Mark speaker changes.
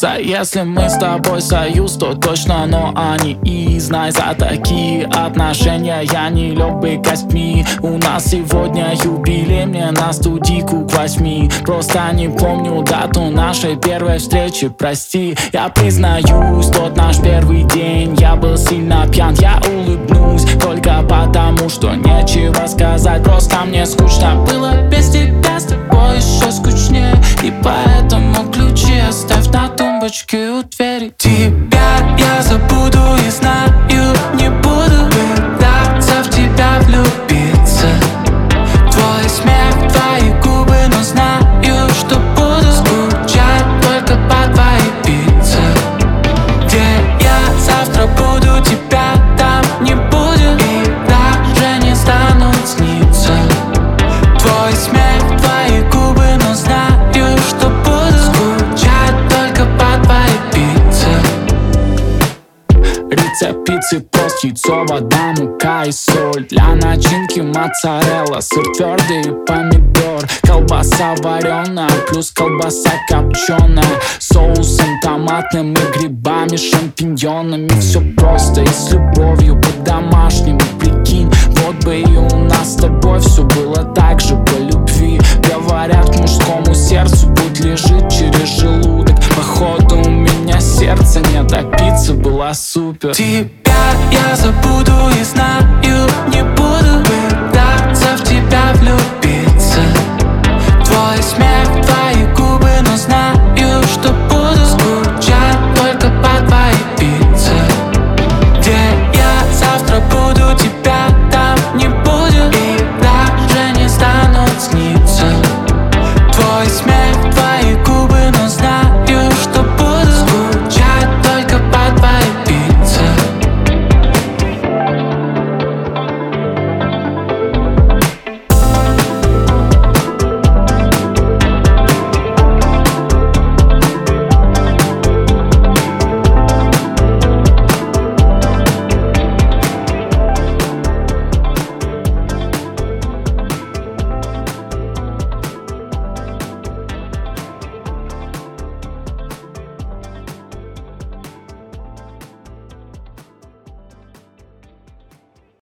Speaker 1: случится. Если мы с тобой союз, то точно, но они и знай, за такие отношения я не лег бы костьми. У нас сегодня юбилей, мне на студийку к 8. Просто не помню дату нашей первой встречи, прости. Я признаюсь, тот наш первый день я был сильно пьян. Я улыбнусь только потому, что нечего сказать. Просто мне скучно было без тебя, с тобой еще скучнее. И поэтому ключи оставь на тумбочке у двери. Тебя я забуду и знаю, не буду пытаться в тебя влюбиться. Твой смех, твои губы, но знаю, что буду скучать только по твоей пицце. Где я завтра буду, тебя там не будет и даже не станут сниться. Твой смех, твои губы, но знаю, что буду скучать только по твоей пицце. Рецепт пиццы: тост, яйцо, вода, мука и соль. Для начинки моцарелла, сыр твердый и помидор. Колбаса вареная плюс колбаса копченая, соусом томатным и грибами, шампиньонами. Все просто и с любовью по-домашнему, прикинь. Вот бы и у нас с тобой все было так же по любви. Говорят, к мужскому сердцу путь лежит через желудок. Походу у меня сердца нет, а пицца была супер. Тебя я забуду и знаю, не буду пытаться в тебя влюбиться. Твой смех, твои губы, но знаю, что буду